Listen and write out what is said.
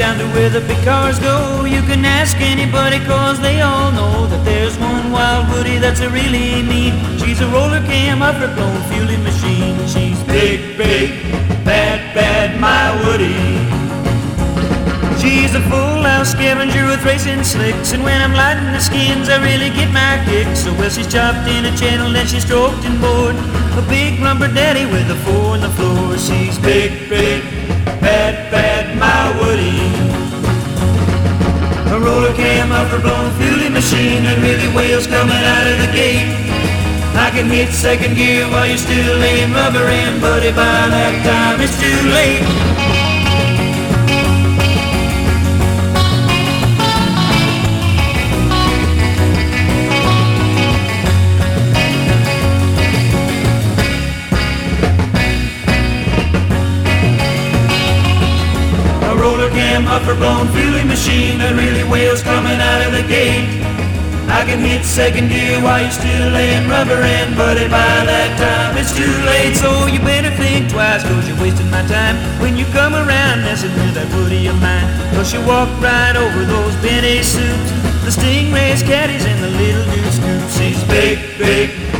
down to where the big cars go. You can ask anybody cause they all know that there's one wild Woody that's a really neat. She's a roller cam of her blown fueling machine. She's big, big, bad, bad, my Woody. She's a full-house scavenger with racing slicks, and when I'm lighting the skins I really get my kicks. So well, she's chopped in a channel and she's stroked and bored, a big lumber daddy with a 4 on the floor. She's big, big, bad, bad, my Woody. A roller cam of her blown fueling machine, and really whales coming out of the gate. I can hit second gear while you're still laying rubber in, buddy, by that time it's too late. Roller cam of her blown fueling machine, and really whales coming out of the gate. I can hit second gear while you're still laying rubber in, buddy, by that time it's too late. So you better think twice, cause you're wasting my time when you come around messing with that Woody of mine. Cause you walk right over those Benny suits, the Stingrays, caddies, and the little dude scoops. She's big, big,